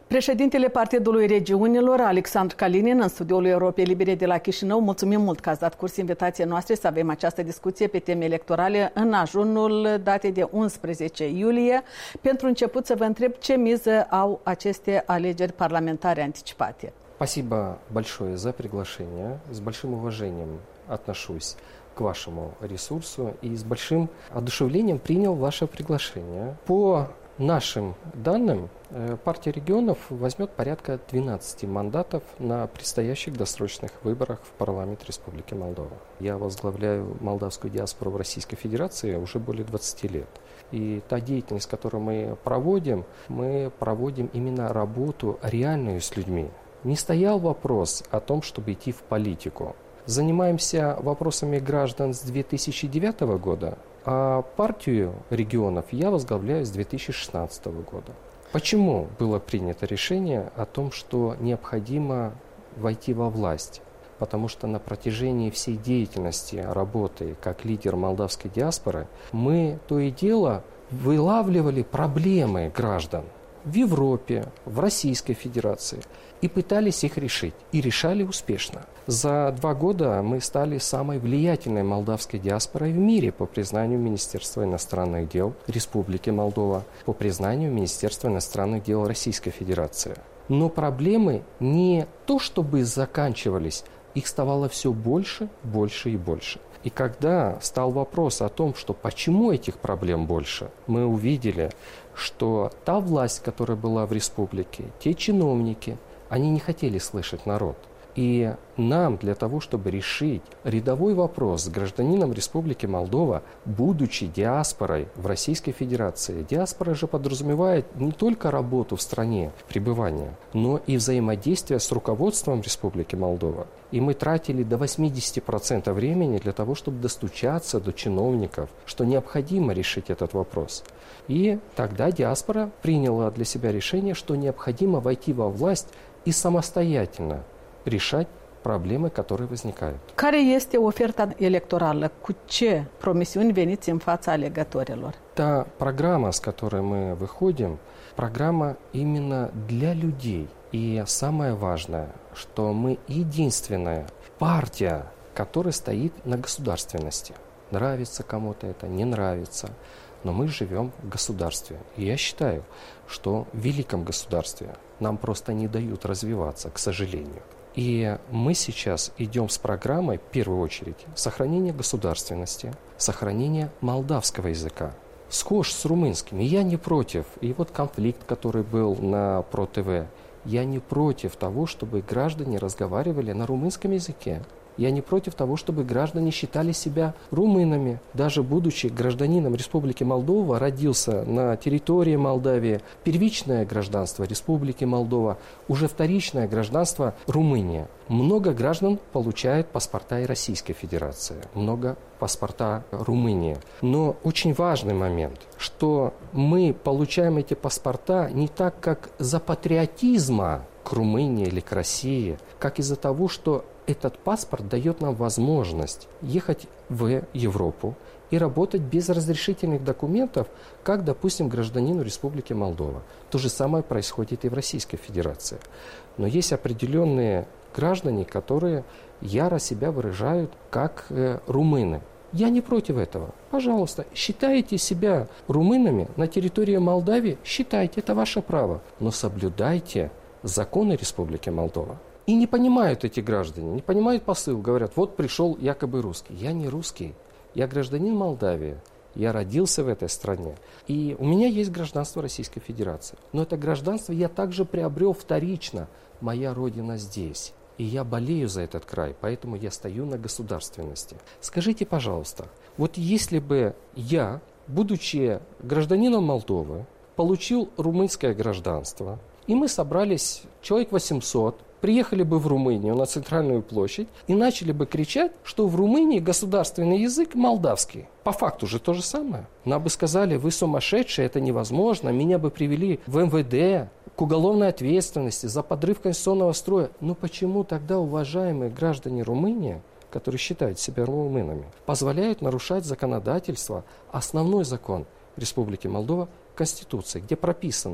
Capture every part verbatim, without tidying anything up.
Președintele Partidului Regiunilor, Alexandru Kalinin, în studioul Europei Libere de la Chișinău. Mulțumim mult că ați dat curs invitației noastre să avem această discuție pe teme electorale în ajunul datei de unsprezece iulie. Pentru început să vă întreb ce miză au aceste alegeri parlamentare anticipate. Спасибо большое за приглашение. С большим уважением отношусь к вашему ресурсу и с большим одушевлением принял ваше приглашение. По нашим данным, партия регионов возьмет порядка двенадцати мандатов на предстоящих досрочных выборах в парламент Республики Молдова. Я возглавляю молдавскую диаспору в Российской Федерации уже более двадцати лет. И та деятельность, которую мы проводим, мы проводим именно работу реальную с людьми. Не стоял вопрос о том, чтобы идти в политику. Занимаемся вопросами граждан с две тысячи девятого года, а партию регионов я возглавляю с две тысячи шестнадцатого года. Почему было принято решение о том, что необходимо войти во власть? Потому что на протяжении всей деятельности работы как лидер молдавской диаспоры мы то и дело вылавливали проблемы граждан в Европе, в Российской Федерации и пытались их решить. И решали успешно. За два года мы стали самой влиятельной молдавской диаспорой в мире по признанию Министерства иностранных дел Республики Молдова, по признанию Министерства иностранных дел Российской Федерации. Но проблемы не то чтобы заканчивались, их ставало все больше, больше и больше. И когда стал вопрос о том, что почему этих проблем больше, мы увидели, что та власть, которая была в республике, те чиновники, они не хотели слышать народ. И нам для того, чтобы решить рядовой вопрос с гражданином Республики Молдова, будучи диаспорой в Российской Федерации, диаспора же подразумевает не только работу в стране, пребывание, но и взаимодействие с руководством Республики Молдова. И мы тратили до восьмидесяти процентов времени для того, чтобы достучаться до чиновников, что необходимо решить этот вопрос. И тогда диаспора приняла для себя решение, что neобходимо войти во власть и самостоятельно решать probleme care возникают. Care este oferta electorală? Cu ce promisiuni veniți în fața alegătorilor? Та программа, с которой мы выходим, программа именно для людей. И самое важное, что мы единственная партия, которая стоит на государственности. Нравится кому-то это, не нравится, но мы живем в государстве. И я считаю, что в великом государстве нам просто не дают развиваться, к сожалению. И мы сейчас идем с программой, в первую очередь, сохранения государственности, сохранения молдавского языка. Схож с румынским. И я не против. И вот конфликт, который был на ПроТВ, я не против того, чтобы граждане разговаривали на румынском языке. Я не против того, чтобы граждане считали себя румынами. Даже будучи гражданином Республики Молдова, родился на территории Молдавии, первичное гражданство Республики Молдова, уже вторичное гражданство Румыния. Много граждан получает паспорта и Российской Федерации, много паспорта Румынии. Но очень важный момент, что мы получаем эти паспорта не так, как за патриотизма к Румынии или к России, как из-за того, что этот паспорт дает нам возможность ехать в Европу и работать без разрешительных документов, как, допустим, гражданину Республики Молдова. То же самое происходит и в Российской Федерации. Но есть определенные граждане, которые яро себя выражают как э, румыны. Я не против этого. Пожалуйста, считайте себя румынами на территории Молдавии, считайте, это ваше право. Но соблюдайте законы Республики Молдова. И не понимают эти граждане, не понимают посыл, говорят, вот пришел якобы русский. Я не русский, я гражданин Молдавии, я родился в этой стране. И у меня есть гражданство Российской Федерации. Но это гражданство я также приобрел вторично. Моя родина здесь. И я болею за этот край, поэтому я стою на государственности. Скажите, пожалуйста, вот если бы я, будучи гражданином Молдовы, получил румынское гражданство, и мы собрались, человек восемьсот, приехали бы в Румынию на центральную площадь и начали бы кричать, что в Румынии государственный язык молдавский. По факту же то же самое. Нам бы сказали, вы сумасшедшие, это невозможно, меня бы привели в эм вэ дэ, к уголовной ответственности за подрыв конституционного строя. Но почему тогда уважаемые граждане Румынии, которые считают себя румынами, позволяют нарушать законодательство, основной закон Республики Молдова, Конституции, где прописано,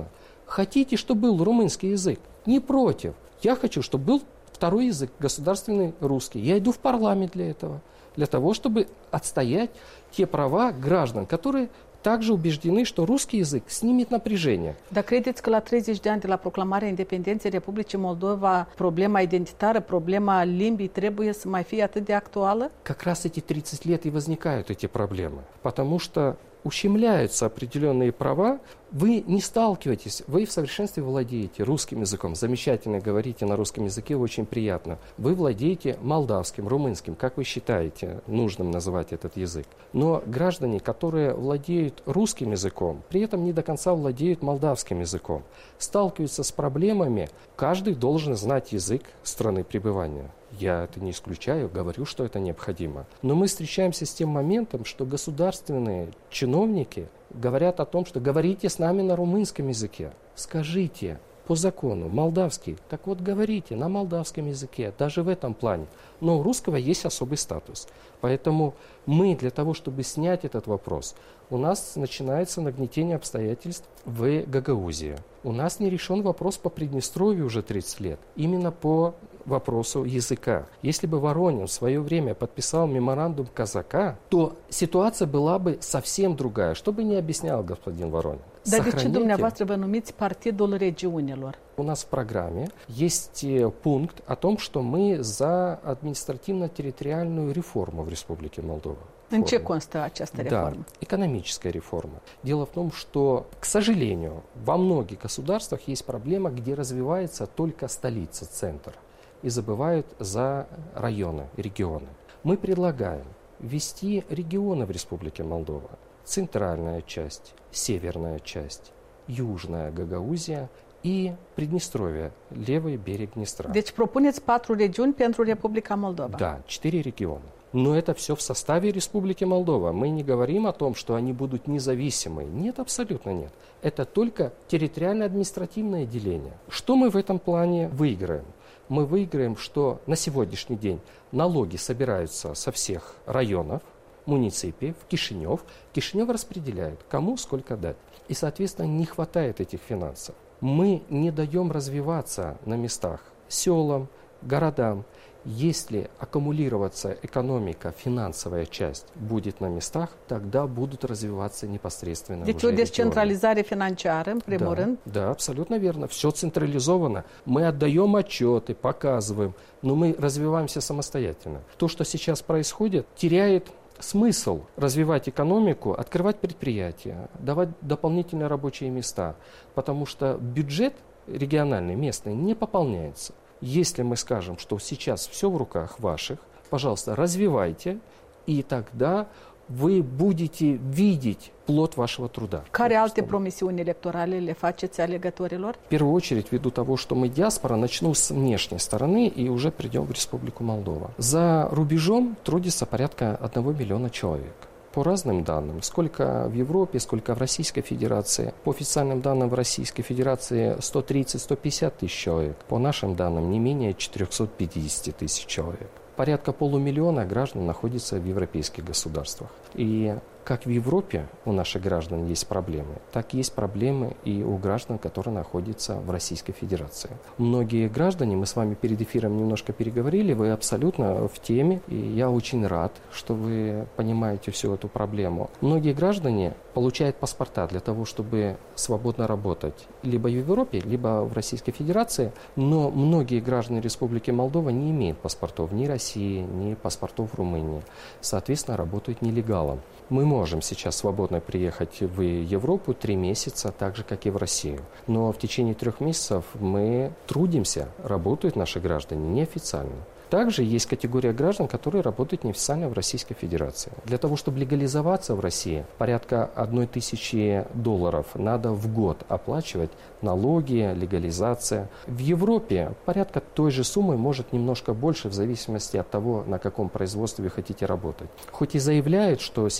Хотите, чтобы был румынский язык? Не против. Я хочу, чтобы был второй язык, государственный русский. Я иду в парламент для этого. Для того, чтобы отстоять те права граждан, которые также убеждены, что rусский язык снимет напряжение. Dar credeți că la treizeci de ani de la proclamarea independenței Republicii Moldova, problema identitară, problema limbii trebuie să mai fie atât de actuală? Как раз эти тридцать лет и возникают эти проблемы. Потому что ущемляются определенные права, вы не сталкиваетесь, вы в совершенстве владеете русским языком, замечательно говорите на русском языке, очень приятно. Вы владеете молдавским, румынским, как вы считаете нужным называть этот язык. Но граждане, которые владеют русским языком, при этом не до конца владеют молдавским языком, сталкиваются с проблемами, каждый должен знать язык страны пребывания. Я это не исключаю, говорю, что это необходимо. Но мы встречаемся с тем моментом, что государственные чиновники говорят о том, что говорите с нами на румынском языке. Скажите по закону молдавский. Так вот, говорите на молдавском языке, даже в этом плане. Но у русского есть особый статус. Поэтому мы для того, чтобы снять этот вопрос, у нас начинается нагнетение обстоятельств в Гагаузии. У нас не решен вопрос по Приднестровью уже тридцать лет. Именно по вопросу языка. Если бы Воронин в свое время подписал меморандум Казака, то ситуация была бы совсем другая. Что бы ни объяснял господин Воронин. Dar de ce dumneavoastră vă numiți Partidul Regiunilor? У нас в программе есть пункт о том, что мы за административно-территориальную реформу в Республике Молдова. În ce constă această реформа? Да, экономическая реформа. Дело в том, что, к сожалению, во многих государствах есть проблема, где развивается только столица, центр, и забывают за районы, регионы. Мы предлагаем ввести регионы в Республике Молдова. Центральная часть, северная часть, южная Гагаузия и Приднестровье, левый берег Днестра. Deci propuneți patru regiuni pentru Republica Moldova. Да, четыре региона. Но это все в составе Республики Молдова. Мы не говорим о том, что они будут независимые. Нет, абсолютно нет. Это только территориально-административное деление. Что мы в этом плане выиграем? Мы выиграем, что на сегодняшний день налоги собираются со всех районов, муниципий, в Кишинев. Кишинев распределяет, кому сколько дать. И, соответственно, не хватает этих финансов. Мы не даем развиваться на местах селам, городам. Если аккумулироваться экономика, финансовая часть будет на местах, тогда будут развиваться непосредственно Deci уже o descentralizare financiară, în primul да, rând. Да, абсолютно верно. Все централизовано. Мы отдаем отчеты, показываем, но мы развиваемся самостоятельно. То, что сейчас происходит, теряет смысл развивать экономику, открывать предприятия, давать дополнительные рабочие места, потому что бюджет региональный, местный не пополняется. Если мы скажем, что сейчас все в rukах ваших, пожалуйста, развивайте, и тогда вы будете видеть плод вашего труда. Care alte promisiuni electorale le faceți alegătorilor? В первую очередь, ввиду того, что мы диаспора, начну с внешней стороны и уже придем в Республику Молдова. За рубежом трудится порядка одного миллиона человек. По разным данным, сколько в Европе, сколько в Российской Федерации. По официальным данным в Российской Федерации сто тридцать - сто пятьдесят тысяч человек. По нашим данным не менее четыреста пятьдесят тысяч человек. Порядка полумиллиона граждан находится в европейских государствах. И как в Европе у наших граждан есть проблемы, так есть проблемы и у граждан, которые находятся в Российской Федерации. Многие граждане, мы с вами перед эфиром немножко переговорили, вы абсолютно в теме, и я очень рад, что вы понимаете всю эту проблему. Многие граждане получают паспорта для того, чтобы свободно работать либо в Европе, либо в Российской Федерации, но многие граждане Республики Молдова не имеют паспортов ни России, ни паспортов Румынии. Соответственно, работают нелегалом. Мы можем сейчас свободно приехать в Европу три месяца, так же, как и в Россию. Но в течение трех месяцев мы трудимся, работают наши граждане неофициально. Также есть категория граждан, которые работают неофициально в Российской Федерации. Для того, чтобы легализоваться в России, порядка одной тысячи долларов надо в год оплачивать налоги, легализация. В Европе порядка той же суммы, может немножко больше, в зависимости от того, на каком производстве вы хотите работать. Хоть и заявляют, что сейчас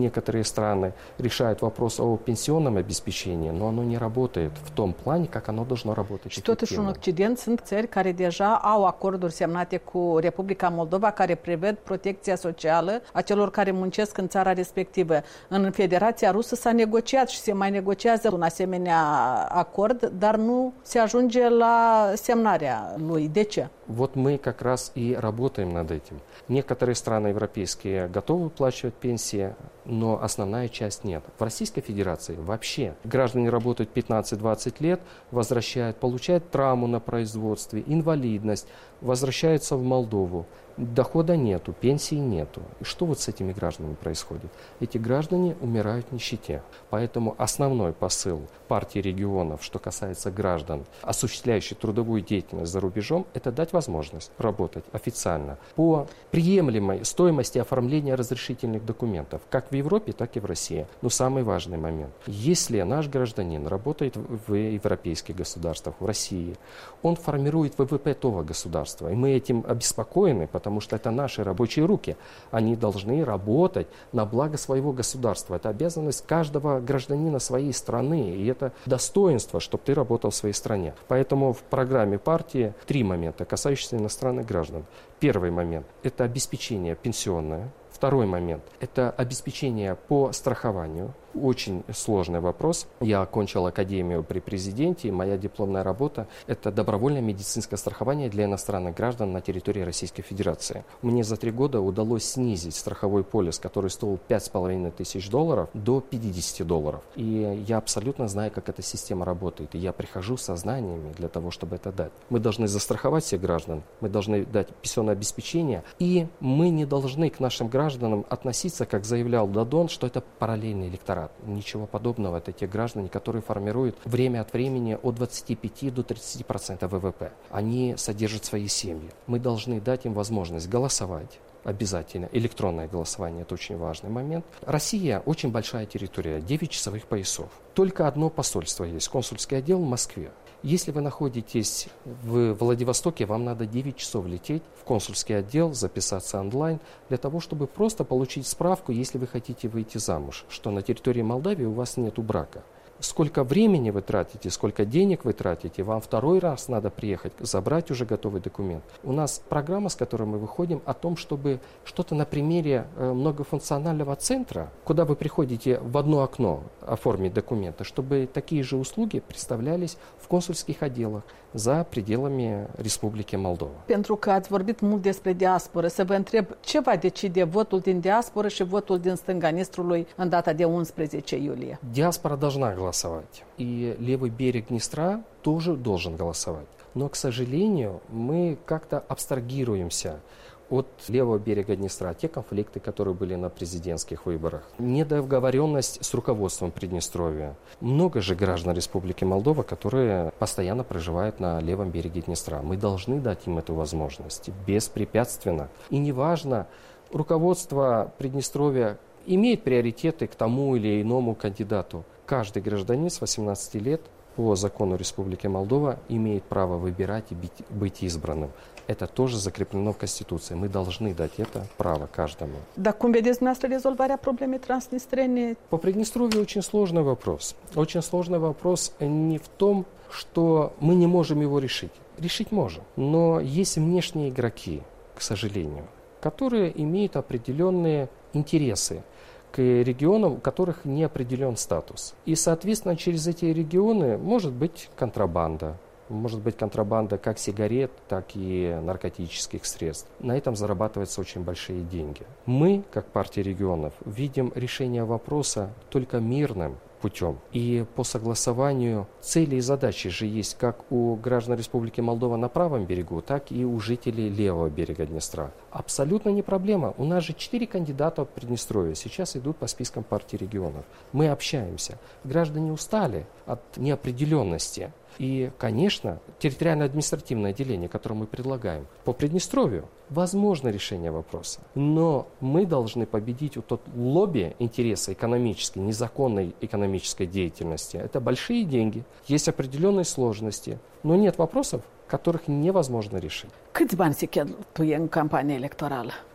некоторые страны решают вопрос о пенсионном обеспечении, но оно не работает в том плане, как оно должно работать. Și totuși în Occident sunt țări care deja au acorduri semnate cu Republica Moldova care prevăd protecția socială a celor care muncesc în țara respectivă. În Federația Rusă s-a negociat și se mai negociază un asemenea acord, dar nu se ajunge la semnarea lui. De ce? Вот мы как раз и работаем над этим. Некоторые страны европейские готовы выплачивать пенсии, но основная часть нет. В Российской Федерации вообще граждане работают пятнадцать-двадцать лет, возвращают, получают травму на производстве, инвалидность, возвращаются в Молдову. Дохода нету, пенсии нету. И что вот с этими гражданами происходит? Эти граждане умирают в нищете. Поэтому основной посыл партии регионов, что касается граждан, осуществляющих трудовую деятельность за рубежом, это дать возможность работать официально по приемлемой стоимости оформления разрешительных документов, как в Европе, так и в России. Но самый важный момент. Если наш гражданин работает в европейских государствах, в России, он формирует ВВП того государства. И мы этим обеспокоены, потому что это наши рабочие руки. Они должны работать на благо своего государства. Это обязанность каждого гражданина своей страны. И это достоинство, чтобы ты работал в своей стране. Поэтому в программе партии три момента, касающиеся иностранных граждан. Первый момент – это обеспечение пенсионное. Второй момент – это обеспечение по страхованию. Очень сложный вопрос. Я окончил академию при президенте, и моя дипломная работа – это добровольное медицинское страхование для иностранных граждан на территории Российской Федерации. Мне за три года удалось снизить страховой полис, который стоил пять с половиной тысяч долларов, до пятидесяти долларов. И я абсолютно знаю, как эта система работает. И я прихожу со знаниями для того, чтобы это дать. Мы должны застраховать всех граждан, мы должны дать пенсионное обеспечение, и мы не должны к нашим гражданам относиться, как заявлял Дадон, что это параллельный электорат. Ничего подобного. Это те граждане, которые формируют время от времени от двадцати пяти до тридцати процентов ВВП. Они содержат свои семьи. Мы должны дать им возможность голосовать. Обязательно. Электронное голосование – это очень важный момент. Россия очень большая территория, девять часовых поясов. Только одно посольство есть, консульский отдел в Москве. Если вы находитесь в Владивостоке, вам надо девять часов лететь в консульский отдел, записаться онлайн, для того, чтобы просто получить справку, если вы хотите выйти замуж, что на территории Молдавии у вас нет брака. Сколько времени вы тратите, сколько денег вы тратите, вам второй раз надо приехать, забрать уже готовый документ. У нас программа, с которой мы выходим, о том, чтобы что-то на примере многофункционального центра, куда вы приходите в одно окно оформить документы, чтобы такие же услуги представлялись в консульских отделах за пределами Республики Молдova. Pentru că ați vorbit mult despre diasporă, să vă întreb ce va decide votul din diasporă și votul din stânga Nistrului în data de unsprezece iulie? Диаспора должна голосовать, и левый берег Днестра тоже должен голосовать. Но, к сожалению, мы как-то абстрагируемся от левого берега Днестра, те конфликты, которые были на президентских выборах, недоговоренность с руководством Приднестровья. Много же граждан Республики Молдова, которые постоянно проживают на левом береге Днестра. Мы должны дать им эту возможность беспрепятственно. И неважно, руководство Приднестровья имеет приоритеты к тому или иному кандидату. Каждый гражданин с восемнадцати лет по закону Республики Молдова имеет право выбирать и быть, быть избранным. Это тоже закреплено в Конституции. Мы должны дать это право каждому. Dar cum vedeți dumneavoastră rezolvarea problemei transnistrene? По Приднестровью очень сложный вопрос. Очень сложный вопрос не в том, что мы не можем его решить. Решить можем. Но есть внешние игроки, к сожалению, которые имеют определенные интересы к регионам, у которых не определен статус. И, соответственно, через эти регионы может быть контрабанда. Может быть контрабанда как сигарет, так и наркотических средств. На этом зарабатываются очень большие деньги. Мы, как партия регионов, видим решение вопроса только мирным путем. И по согласованию цели и задачи же есть как у граждан Республики Молдова на правом берегу, так и у жителей левого берега Днестра. Абсолютно не проблема. У нас же четыре кандидата от Приднестровья сейчас идут по спискам партий регионов. Мы общаемся. Граждане устали от неопределенности. И, конечно, территориально-административное отделение, которое мы предлагаем по Приднестровью, возможно решение вопроса. Но мы должны победить вот тот лобби интереса экономической, незаконной экономической деятельности. Это большие деньги, есть определенные сложности, но нет вопросов, которых невозможно решить. Câți bani se cheltuie în campania electorală?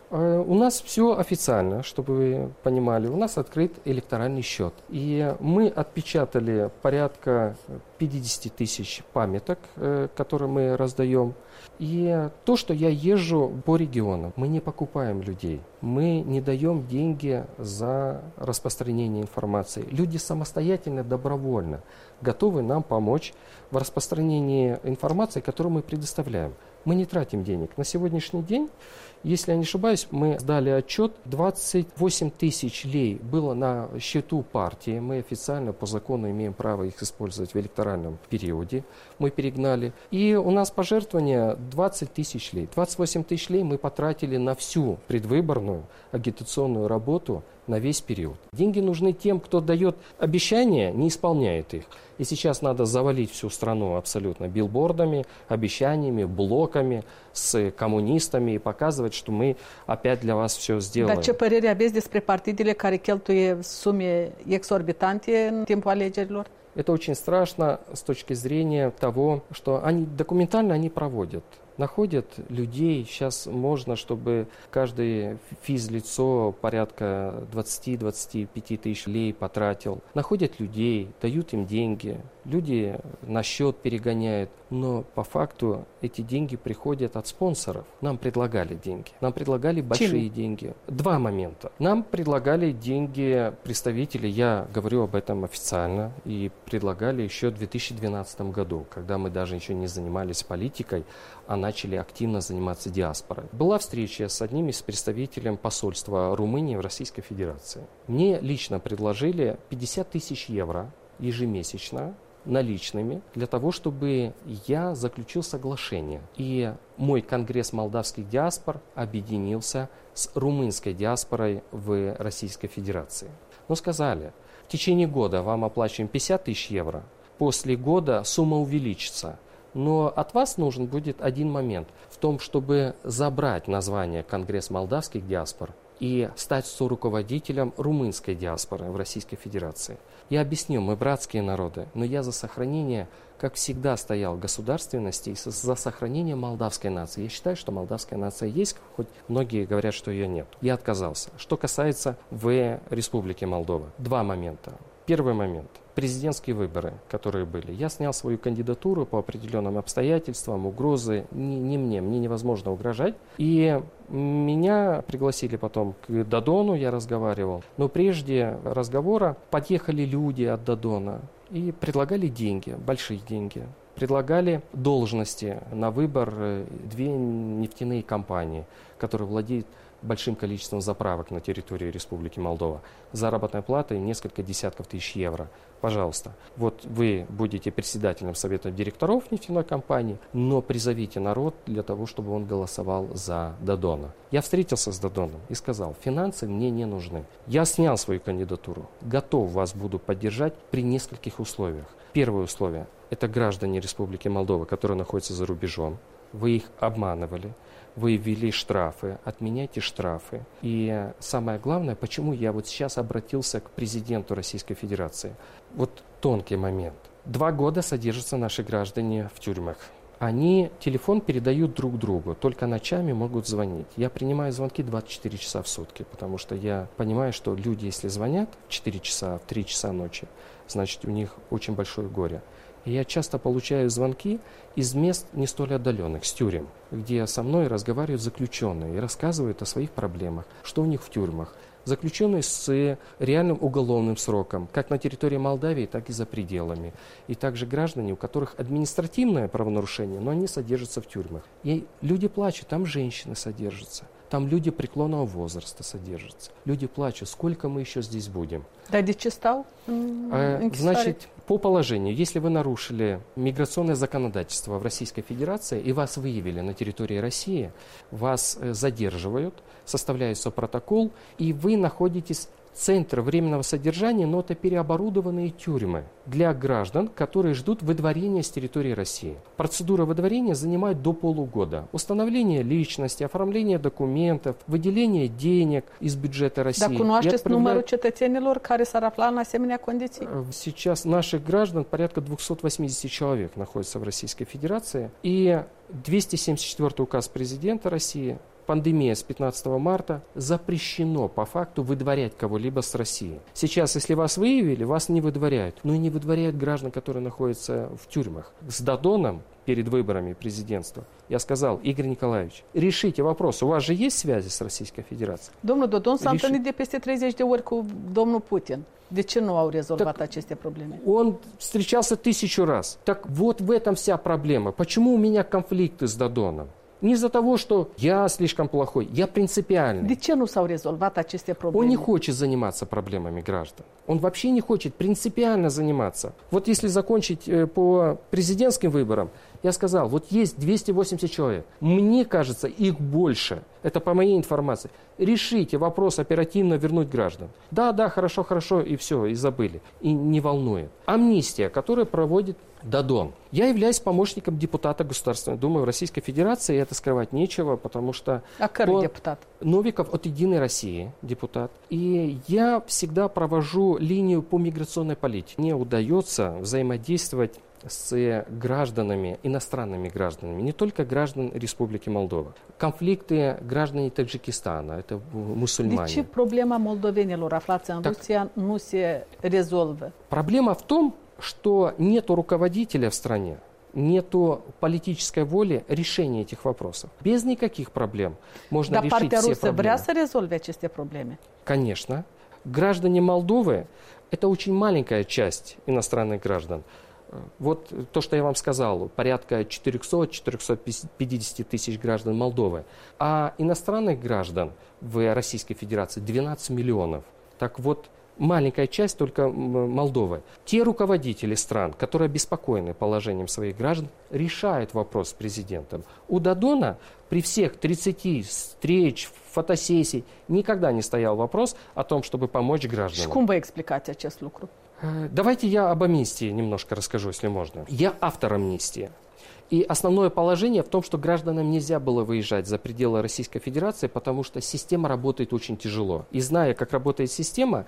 У нас все официально, чтобы вы понимали. У нас открыт электоральный счет. И мы отпечатали порядка пятьдесят тысяч памяток, которые мы раздаем. И то, что я езжу по регионам, мы не покупаем людей. Мы не даем деньги за распространение информации. Люди самостоятельно, добровольно готовы нам помочь в распространении информации, которую мы предоставляем. Мы не тратим денег. На сегодняшний день, если я не ошибаюсь, мы сдали отчет, двадцать восемь тысяч лей было на счету партии. Мы официально по закону имеем право их использовать в электоральном периоде. Мы перегнали. И у нас пожертвования двадцать тысяч лей. двадцать восемь тысяч лей мы потратили на всю предвыборную агитационную работу на весь период. Деньги нужны тем, кто дает обещания, не исполняет их. И сейчас надо завалить всю страну абсолютно билбордами, обещаниями, блоками с коммунистами и показывать, что мы опять для вас все сделаем. Dar ce părere aveți despre partidele care cheltuie sume exorbitante în timpul alegerilor? Это очень страшно с точки зрения того, что они документально они проводят. Находят людей, сейчас можно, чтобы каждое физлицо порядка двадцать-двадцать пять тысяч лей потратил. Находят людей, дают им деньги, люди на счет перегоняют, но по факту эти деньги приходят от спонсоров. Нам предлагали деньги, нам предлагали большие Чем? деньги. Два момента. Нам предлагали деньги представители, я говорю об этом официально, и предлагали еще в две тысячи двенадцатом году, когда мы даже еще не занимались политикой, а начали активно заниматься диаспорой. Была встреча с одним из представителей посольства Румынии в Российской Федерации. Мне лично предложили пятьдесят тысяч евро ежемесячно наличными для того, чтобы я заключил соглашение. И мой конгресс молдавских диаспор объединился с румынской диаспорой в Российской Федерации. Но сказали, в течение года вам оплачиваем пятьдесят тысяч евро, после года сумма увеличится. Но от вас нужен будет один момент в том, чтобы забрать название Конгресс молдавских диаспор и стать соруководителем румынской диаспоры в Российской Федерации. Я объясню, мы братские народы, но я за сохранение, как всегда, стоял государственности и за сохранение молдавской нации. Я считаю, что молдавская нация есть, хоть многие говорят, что ее нет. Я отказался. Что касается в Республике Молдова, два момента. Первый момент. Президентские выборы, которые были. Я снял свою кандидатуру по определенным обстоятельствам, угрозы не, не мне, мне невозможно угрожать. И меня пригласили потом к Додону, я разговаривал. Но прежде разговора подъехали люди от Додона и предлагали деньги, большие деньги. Предлагали должности на выбор две нефтяные компании, которые владеют большим количеством заправок на территории Республики Молдова. Заработная плата несколько десятков тысяч евро. Пожалуйста, вот вы будете председателем совета директоров нефтяной компании, но призовите народ для того, чтобы он голосовал за Додона. Я встретился с Додоном и сказал, финансы мне не нужны. Я снял свою кандидатуру, готов вас буду поддержать при нескольких условиях. Первое условие – это граждане Республики Молдова, которые находятся за рубежом. Вы их обманывали. Вы ввели штрафы, отменяйте штрафы. И самое главное, почему я вот сейчас обратился к президенту Российской Федерации. Вот тонкий момент. Два года содержатся наши граждане в тюрьмах. Они телефон передают друг другу, только ночами могут звонить. Я принимаю звонки двадцать четыре часа в сутки, потому что я понимаю, что люди, если звонят в четыре часа, в три часа ночи, значит, у них очень большое горе. И я часто получаю звонки из мест не столь отдаленных, с тюрем, где со мной разговаривают заключенные и рассказывают о своих проблемах, что у них в тюрьмах. Заключенные с реальным уголовным сроком, как на территории Молдавии, так и за пределами. И также граждане, у которых административное правонарушение, но они содержатся в тюрьмах. И люди плачут, там женщины содержатся. Там люди преклонного возраста содержатся. Люди плачут, сколько мы еще здесь будем. Да, де ce stau? А, значит, по положению, если вы нарушили миграционное законодательство в Российской Федерации и вас выявили на территории России, вас задерживают, составляется протокол, и вы находитесь в центре временного содержания, но это переоборудованные тюрьмы для граждан, которые ждут выдворения с территории России. Процедура выдворения занимает до полугода. Установление личности, оформление документов, выделение денег из бюджета России. Dar cunoașteți numărul cetățenilor care s-ar afla în asemenea condiții? Сейчас наших граждан порядка двухсот восьмидесяти человек находится в Российской Федерации. И двести семьдесят четвёртый указ президента России пандемия с пятнадцатого марта, запрещено по факту выдворять кого-либо с России. Сейчас, если вас выявили, вас не выдворяют. Но и не выдворяют граждан, которые находятся в тюрьмах. С Додоном перед выборами президентства я сказал: Игорь Николаевич, решите вопрос. У вас же есть связи с Российской Федерацией? Domnul Dodon s-a întâlnit de peste treizeci de ori cu domnul Putin. De ce nu au rezolvat так aceste probleme? Он встречался тысячу раз. Так вот в этом вся проблема. Почему у меня конфликты с Додоном? Не из-за того, что я слишком плохой, я принципиальный. De ce nu s-au rezolvat aceste probleme? Он не хочет заниматься проблемами граждан. Он вообще не хочет принципиально заниматься. Вот если закончить э, по президентским выборам, я сказал, вот есть двести восемьдесят человек. Мне кажется, их больше. Это по моей информации. Решите вопрос оперативно вернуть граждан. Да, да, хорошо, хорошо, и все, и забыли. И не волнует. Амнистия, которую проводит Додон. Я являюсь помощником депутата Государственной Думы Российской Федерации, и это скрывать нечего, потому что... А который депутат? Новиков от «Единой России» депутат. И я всегда провожу линию по миграционной политике. Мне удается взаимодействовать с гражданами, иностранными гражданами, не только граждан Республики Молдова. Конфликты граждан Таджикистана, это мусульмане. De ce problema moldovenilor aflați în Rusia nu se rezolvă? Проблема в том, что нету руководителя в стране, нету политической воли решения этих вопросов. Без никаких проблем можно Dar решить partea все rusă проблемы. vrea să rezolve aceste probleme? Конечно. Граждане Молдовы – это очень маленькая часть иностранных граждан. Вот то, что я вам сказал, порядка четыреста - четыреста пятьдесят тысяч граждан Молдовы. А иностранных граждан в Российской Федерации двенадцать миллионов. Так вот, маленькая часть только Молдовы. Те руководители стран, которые обеспокоены положением своих граждан, решают вопрос с президентом. У Додона при всех тридцати встреч, фотосессий никогда не стоял вопрос о том, чтобы помочь гражданам. Și cum vă explicați acest lucru? Давайте я об амнистии немножко расскажу, если можно. Я автор амнистии. И основное положение в том, что гражданам нельзя было выезжать за пределы Российской Федерации, потому что система работает очень тяжело. И зная, как работает система,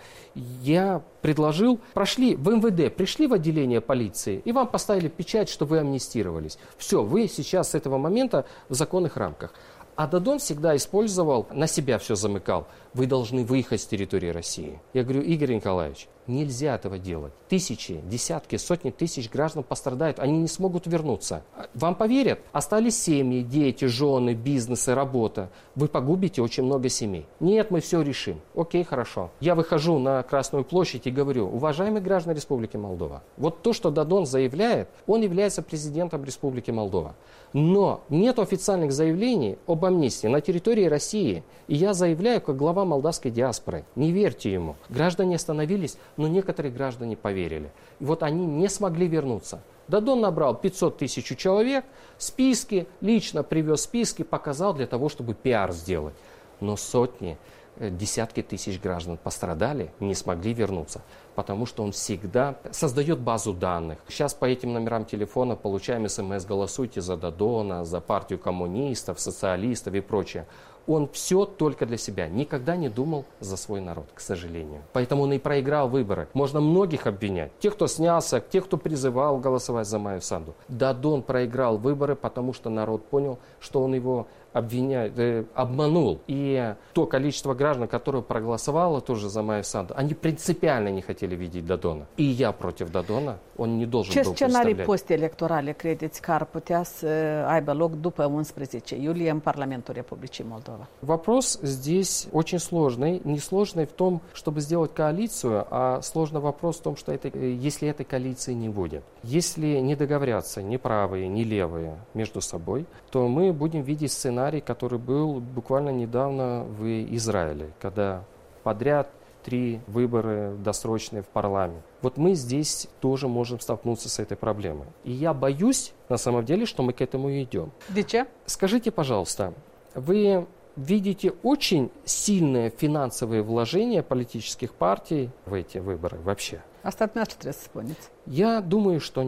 я предложил, прошли в эм вэ дэ, пришли в отделение полиции, и вам поставили печать, что вы амнистировались. Все, вы сейчас с этого момента в законных рамках. А Додон всегда использовал, на себя все замыкал. Вы должны выехать с территории России. Я говорю: Игорь Николаевич, нельзя этого делать. Тысячи, десятки, сотни тысяч граждан пострадают, они не смогут вернуться. Вам поверят? Остались семьи, дети, жены, бизнесы, работа. Вы погубите очень много семей. Нет, мы все решим. Окей, хорошо. Я выхожу на Красную площадь и говорю: уважаемые граждане Республики Молдова, вот то, что Додон заявляет, он является президентом Республики Молдова. Но нет официальных заявлений об амнистии на территории России. И я заявляю как глава молдавской диаспоры. Не верьте ему. Граждане остановились, но некоторые граждане поверили. И вот они не смогли вернуться. Додон набрал пятьсот тысяч человек, списки, лично привез списки, показал для того, чтобы пиар сделать. Но сотни, десятки тысяч граждан пострадали, не смогли вернуться, потому что он всегда создает базу данных. Сейчас по этим номерам телефона получаем смс: голосуйте за Додона, за партию коммунистов, социалистов и прочее. Он все только для себя, никогда не думал за свой народ, к сожалению. Поэтому он и проиграл выборы. Можно многих обвинять. Тех, кто снялся, тех, кто призывал голосовать за Майю Санду. Додон проиграл выборы, потому что народ понял, что он его обвиняет, э, обманул. И то количество граждан, которое проголосовало тоже за Майю Санду, они принципиально не хотели видеть Додона. И я против Додона, он не должен Ce был scenarii представлять. post-electorale credeți că ar putea să aibă loc după unsprezece iulie în Parlamentul Republicii Moldova? Вопрос здесь очень сложный. Не сложный в том, чтобы сделать коалицию, а сложный вопрос в том, что это, если этой коалиции не будет. Если не договорятся ни правые, ни левые между собой, то мы будем видеть сценарий, который был буквально недавно в Израиле, когда подряд три выбора досрочные в парламент. Вот мы здесь тоже можем столкнуться с этой проблемой. И я боюсь, на самом деле, что мы к этому идем. De ce? Скажите, пожалуйста, вы видите очень сильные финансовые вложения политических партий в эти выборы вообще? Asta dumneavoastră trebuie să spuneți. Я думаю, что нет.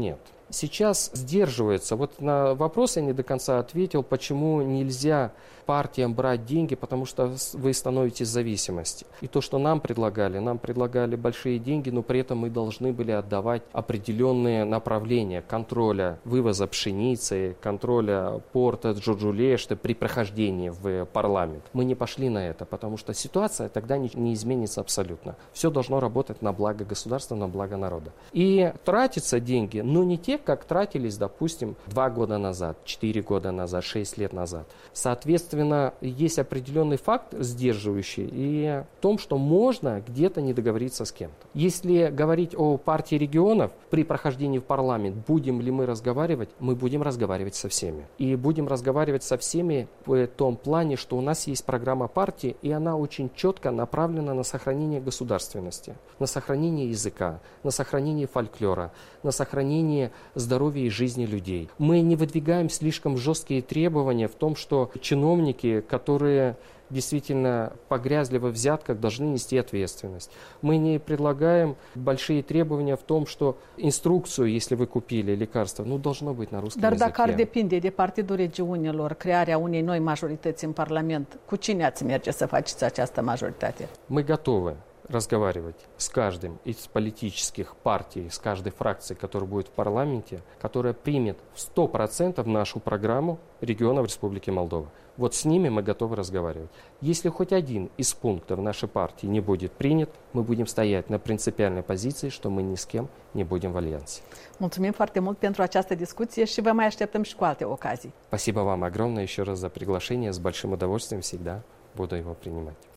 сейчас сдерживается. Вот на вопрос я не до конца ответил, почему нельзя партиям брать деньги, потому что вы становитесь в зависимости. И то, что нам предлагали, нам предлагали большие деньги, но при этом мы должны были отдавать определенные направления контроля вывоза пшеницы, контроля порта Джурджулешты при прохождении в парламент. Мы не пошли на это, потому что ситуация тогда не, не изменится абсолютно. Все должно работать на благо государства, на благо народа. И тратятся деньги, но не те, как тратились, допустим, два года назад, четыре года назад, шесть лет назад. Соответственно, есть определенный факт сдерживающий и в том, что можно где-то не договориться с кем-то. Если говорить о партии регионов, при прохождении в парламент, будем ли мы разговаривать, мы будем разговаривать со всеми. И будем разговаривать со всеми в том плане, что у нас есть программа партии, и она очень четко направлена на сохранение государственности, на сохранение языка, на сохранение фольклора, на сохранение здоровья и жизни людей. Мы не выдвигаем слишком жесткие требования в том, что чиновники, которые действительно погрязли во взятках, должны нести ответственность. Мы не предлагаем большие требования в том, что инструкцию, если вы купили лекарство, ну, должно быть на rusском Dar языке. dacă ar depinde de Partidul Regiunilor, crearea unei noi majorități în Parlament, cu cine ați merge să faceți această majoritate? Мы готовы разговаривать с каждым из политических партий, с каждой фракцией, которая будет в парламенте, которая примет в сто процентов нашу программу регионов Республики Молдова. Вот с ними мы готовы разговаривать. Если хоть один из пунктов нашей партии не будет принят, мы будем стоять на принципиальной позиции, что мы ни с кем не будем в альянсе. Mulțumim foarte mult pentru această discuție și vă mai așteptăm și cu alte ocazii. Спасибо вам огромное еще раз за приглашение. С большим удовольствием всегда буду его принимать.